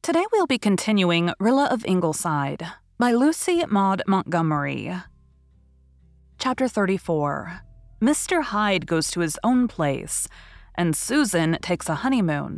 Today we'll be continuing Rilla of Ingleside by Lucy Maud Montgomery. Chapter 34. Mr. Hyde goes to his own place, and Susan takes a honeymoon.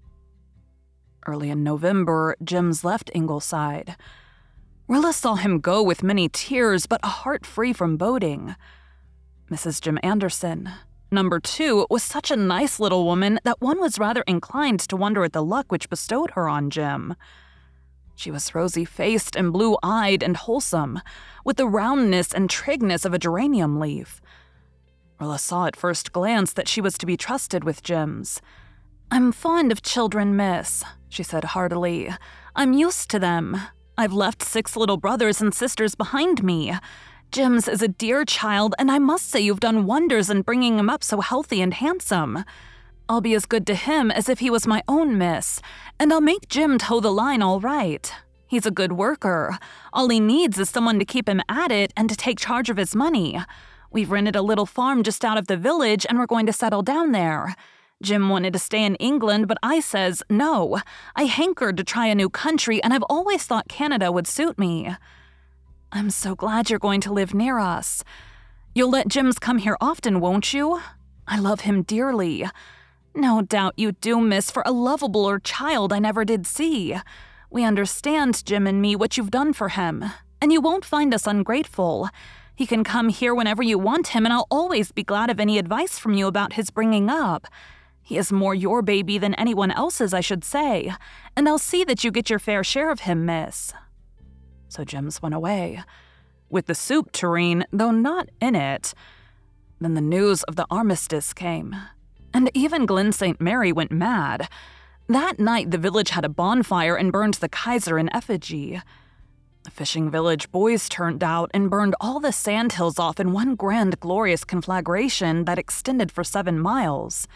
Early in November, Jims left Ingleside. Rilla saw him go with many tears, but a heart free from boding. Mrs. Jim Anderson, number 2, was such a nice little woman that one was rather inclined to wonder at the luck which bestowed her on Jim. She was rosy-faced and blue-eyed and wholesome, with the roundness and trigness of a geranium leaf. Rilla saw at first glance that she was to be trusted with Jims. "I'm fond of children, miss," she said heartily. "I'm used to them. I've left 6 little brothers and sisters behind me. Jims is a dear child, and I must say you've done wonders in bringing him up so healthy and handsome. I'll be as good to him as if he was my own, miss, and I'll make Jim toe the line all right. He's a good worker. All he needs is someone to keep him at it and to take charge of his money. We've rented a little farm just out of the village, and we're going to settle down there. Jim wanted to stay in England, but I says no. I hankered to try a new country, and I've always thought Canada would suit me. I'm so glad you're going to live near us. You'll let Jims come here often, won't you? I love him dearly. No doubt you do, miss, for a lovabler child I never did see. We understand, Jim and me, what you've done for him, and you won't find us ungrateful. He can come here whenever you want him, and I'll always be glad of any advice from you about his bringing up. He is more your baby than anyone else's, I should say, and I'll see that you get your fair share of him, miss." So Jims went away, with the soup tureen, though not in it. Then the news of the armistice came, and even Glen St. Mary went mad. That night the village had a bonfire and burned the Kaiser in effigy. The fishing village boys turned out and burned all the sandhills off in one grand glorious conflagration that extended for 7 miles.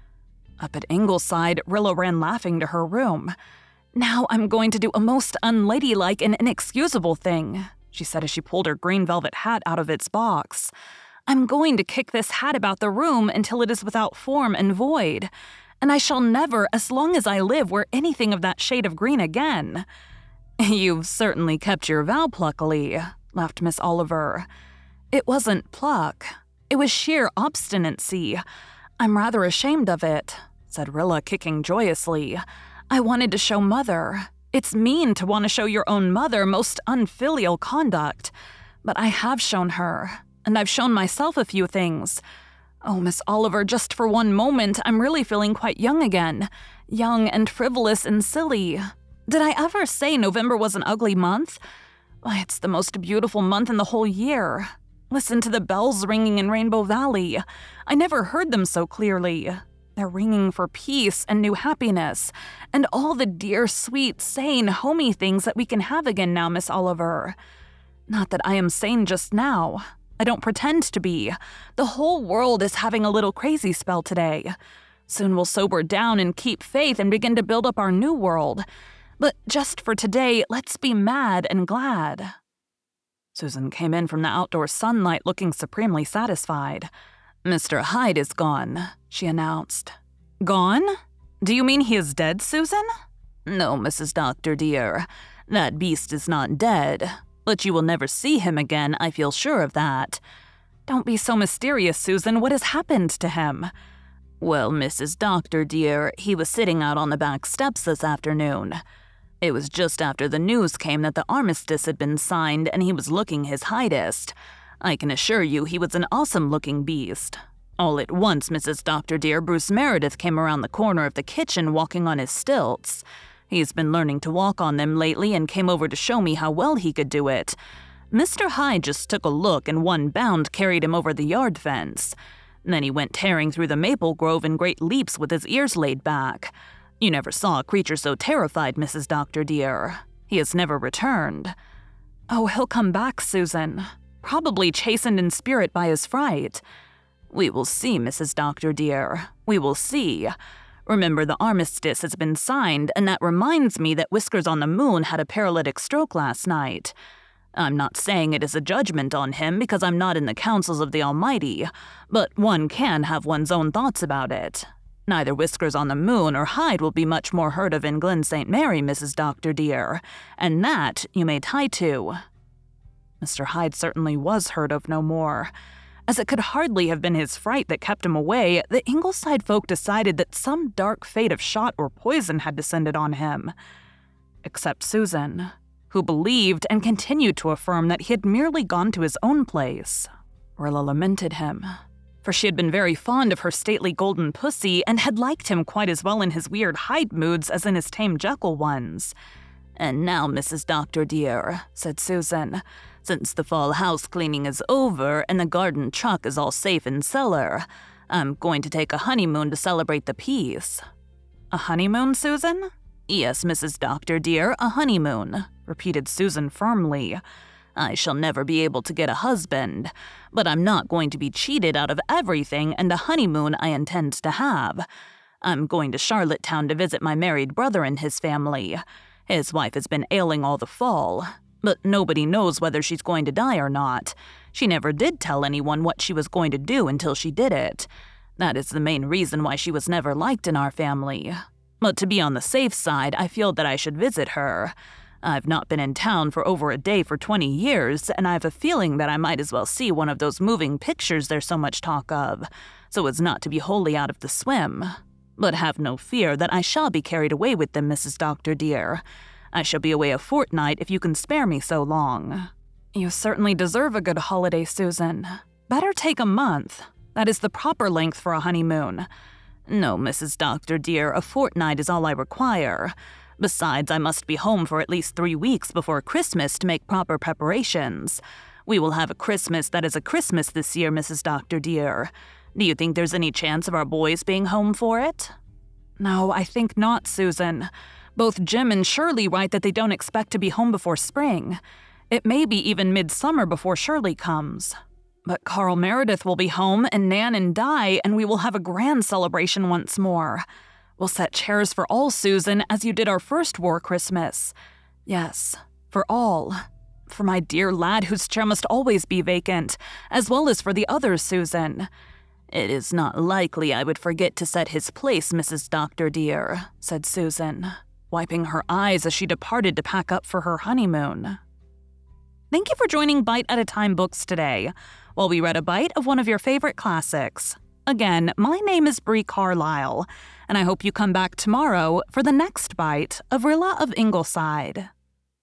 Up at Ingleside, Rilla ran laughing to her room. "Now I'm going to do a most unladylike and inexcusable thing," she said as she pulled her green velvet hat out of its box. "I'm going to kick this hat about the room until it is without form and void, and I shall never, as long as I live, wear anything of that shade of green again." "You've certainly kept your vow pluckily," laughed Miss Oliver. "It wasn't pluck. It was sheer obstinacy. I'm rather ashamed of it," said Rilla, kicking joyously. "I wanted to show Mother. It's mean to want to show your own mother most unfilial conduct. But I have shown her, and I've shown myself a few things. Oh, Miss Oliver, just for one moment, I'm really feeling quite young again. Young and frivolous and silly. Did I ever say November was an ugly month? Why, it's the most beautiful month in the whole year. Listen to the bells ringing in Rainbow Valley. I never heard them so clearly. They're ringing for peace and new happiness, and all the dear, sweet, sane, homey things that we can have again now, Miss Oliver. Not that I am sane just now. I don't pretend to be. The whole world is having a little crazy spell today. Soon we'll sober down and keep faith and begin to build up our new world. But just for today, let's be mad and glad." Susan came in from the outdoor sunlight looking supremely satisfied. "Mr. Hyde is gone," she announced. "Gone? Do you mean he is dead, Susan?" "No, Mrs. Doctor, dear. That beast is not dead. But you will never see him again, I feel sure of that." "Don't be so mysterious, Susan. What has happened to him?" "Well, Mrs. Doctor, dear, he was sitting out on the back steps this afternoon. It was just after the news came that the armistice had been signed, and he was looking his hidest. I can assure you he was an awesome-looking beast. All at once, Mrs. Doctor, dear, Bruce Meredith came around the corner of the kitchen walking on his stilts. He's been learning to walk on them lately and came over to show me how well he could do it. Mr. Hyde just took a look and one bound carried him over the yard fence. Then he went tearing through the maple grove in great leaps with his ears laid back. You never saw a creature so terrified, Mrs. Doctor, dear. He has never returned." "Oh, he'll come back, Susan. Probably chastened in spirit by his fright." "We will see, Mrs. Doctor, dear. We will see. Remember, the armistice has been signed, and that reminds me that Whiskers on the Moon had a paralytic stroke last night. I'm not saying it is a judgment on him because I'm not in the counsels of the Almighty, but one can have one's own thoughts about it. Neither Whiskers on the Moon or Hyde will be much more heard of in Glen St. Mary, Mrs. Doctor dear, and that you may tie to." Mr. Hyde certainly was heard of no more. As it could hardly have been his fright that kept him away, the Ingleside folk decided that some dark fate of shot or poison had descended on him. Except Susan, who believed and continued to affirm that he had merely gone to his own place. Rilla lamented him, for she had been very fond of her stately golden pussy and had liked him quite as well in his weird Hyde moods as in his tame Jekyll ones. "And now, Mrs. Doctor dear," said Susan, "since the fall house cleaning is over and the garden truck is all safe in cellar, I'm going to take a honeymoon to celebrate the peace." "A honeymoon, Susan?" "Yes, Mrs. Doctor dear, a honeymoon," repeated Susan firmly. "I shall never be able to get a husband, but I'm not going to be cheated out of everything, and the honeymoon I intend to have. I'm going to Charlottetown to visit my married brother and his family. His wife has been ailing all the fall, but nobody knows whether she's going to die or not. She never did tell anyone what she was going to do until she did it. That is the main reason why she was never liked in our family. But to be on the safe side, I feel that I should visit her. I've not been in town for over a day for 20 years, and I've a feeling that I might as well see one of those moving pictures there's so much talk of, so as not to be wholly out of the swim. But have no fear that I shall be carried away with them, Mrs. Doctor dear. I shall be away a fortnight if you can spare me so long." "You certainly deserve a good holiday, Susan. Better take a month. That is the proper length for a honeymoon." "No, Mrs. Doctor dear, a fortnight is all I require. Besides, I must be home for at least 3 weeks before Christmas to make proper preparations. We will have a Christmas that is a Christmas this year, Mrs. Doctor dear. Do you think there's any chance of our boys being home for it?" "No, I think not, Susan. Both Jim and Shirley write that they don't expect to be home before spring. It may be even midsummer before Shirley comes. But Carl Meredith will be home, and Nan and Di, and we will have a grand celebration once more. We'll set chairs for all, Susan, as you did our first war Christmas. Yes, for all. For my dear lad whose chair must always be vacant, as well as for the others, Susan." "It is not likely I would forget to set his place, Mrs. Doctor dear," said Susan, wiping her eyes as she departed to pack up for her honeymoon. Thank you for joining Bite at a Time Books today, while we read a bite of one of your favorite classics. Again, my name is Bree Carlisle, and I hope you come back tomorrow for the next bite of Rilla of Ingleside.